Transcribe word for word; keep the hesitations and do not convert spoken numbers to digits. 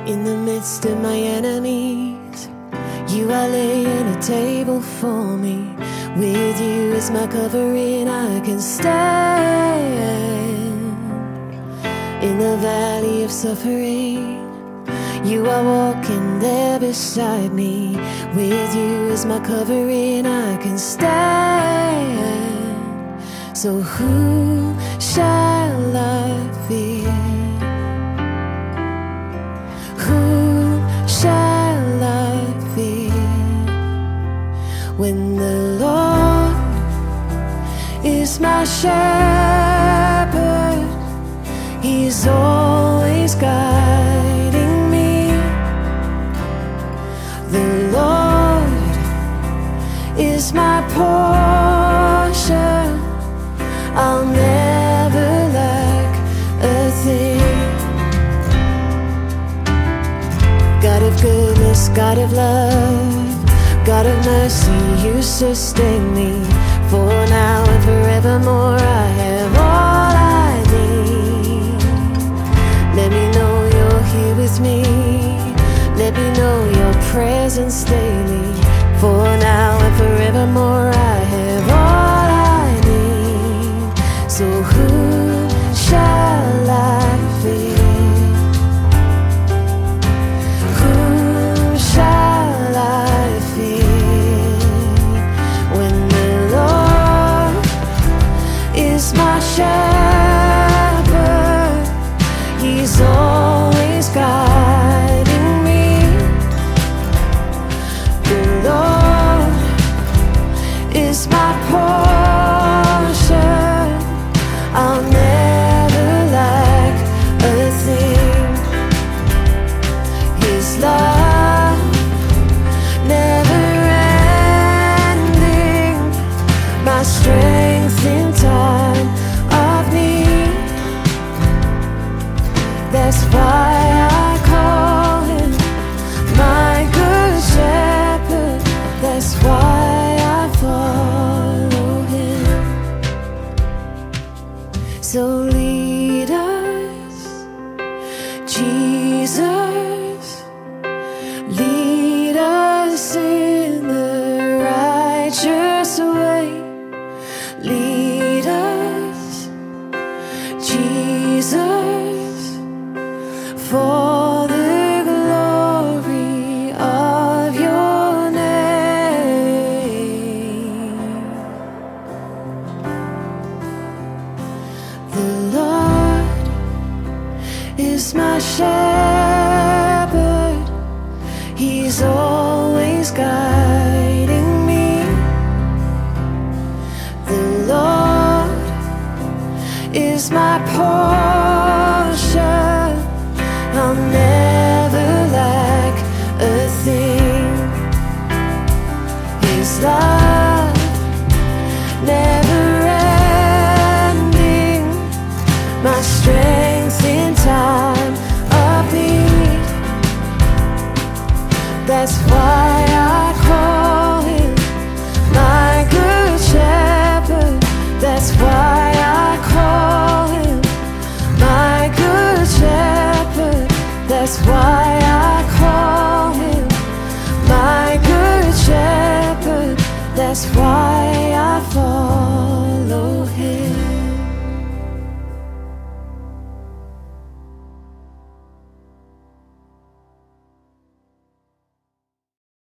In the midst of my enemies, you are laying a table for me. With you as my covering, I can stand. In the valley of suffering, you are walking there beside me. With you as my covering, I can stand. So who shall I fear? Who shall I fear? When the Lord is my shepherd, He's always guiding me. The Lord is my portion, I'll never lack a thing. God of goodness, God of love, God of mercy, you sustain me. For now and forevermore, I have all I need. Let me know you're here with me. Let me know your presence daily. For now and forevermore, I have all I need. So who shall I fear? Who shall I fear? When the Lord is my shepherd, He's always guiding me. The Lord is my portion, I'll never lack a thing. His love never ending, my strength in time of need. That's why I call Him my good shepherd. That's why I follow Him. So lead us, Jesus, lead us in the righteous way. Lead us, Jesus, for the glory of your name. The Lord is my shepherd, He's always guiding me. The Lord is my portion, I'll never lack a thing. His love never ending, my strength in time of need. That's why I call Him my good shepherd. That's why I call Him my good shepherd. That's why I